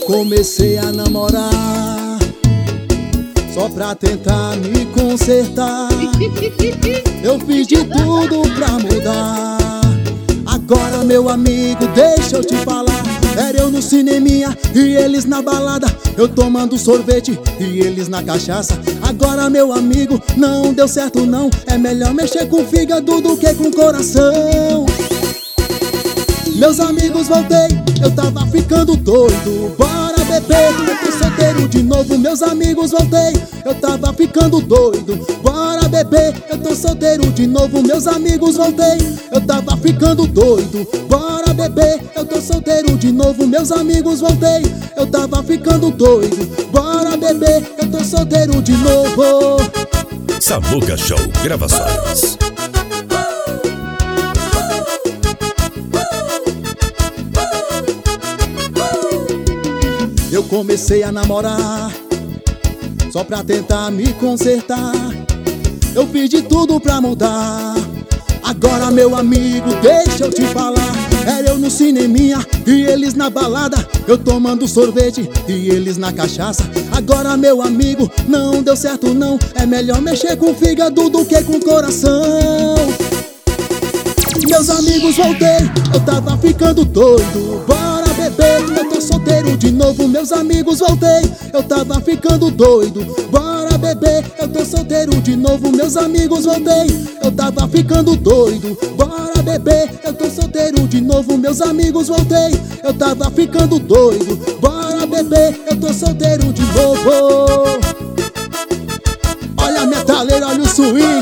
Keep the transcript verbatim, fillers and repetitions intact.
comecei a namorar só pra tentar me consertar. Eu fiz de tudo pra mudar. Agora, meu amigo, deixa eu te falar. Era eu no cineminha e eles na balada, eu tomando sorvete e eles na cachaça. Agora, meu amigo, não deu certo não. É melhor mexer com o fígado do que com o coração. Meus amigos, voltei, eu tava ficando doido. Bora beber, eu tô solteiro de novo. Meus amigos, voltei, eu tava ficando doido. Bora beber, eu tô solteiro de novo. Meus amigos, voltei, eu tava ficando doido. Bora beber, eu tô solteiro de novo. Meus amigos, voltei, eu tava ficando doido. Bora beber, eu tô solteiro de novo. Samuca Show Gravações. Eu comecei a namorar só pra tentar me consertar. Eu fiz de tudo pra mudar. Agora, meu amigo, deixa eu te falar. Era eu no cineminha e eles na balada, eu tomando sorvete e eles na cachaça. Agora, meu amigo, não deu certo não. É melhor mexer com o fígado do que com o coração. Meus amigos, voltei, eu tava ficando doido. Bora beber, eu tô solteiro de novo. Meus amigos, voltei, eu tava ficando doido. Bora beber, eu tô solteiro de novo. Meus amigos, voltei, eu tava ficando doido. Bora beber, eu tô solteiro de novo. Meus amigos, voltei, eu tava ficando doido. Bora beber, eu tô solteiro de novo. Olha a metaleira, olha o swing.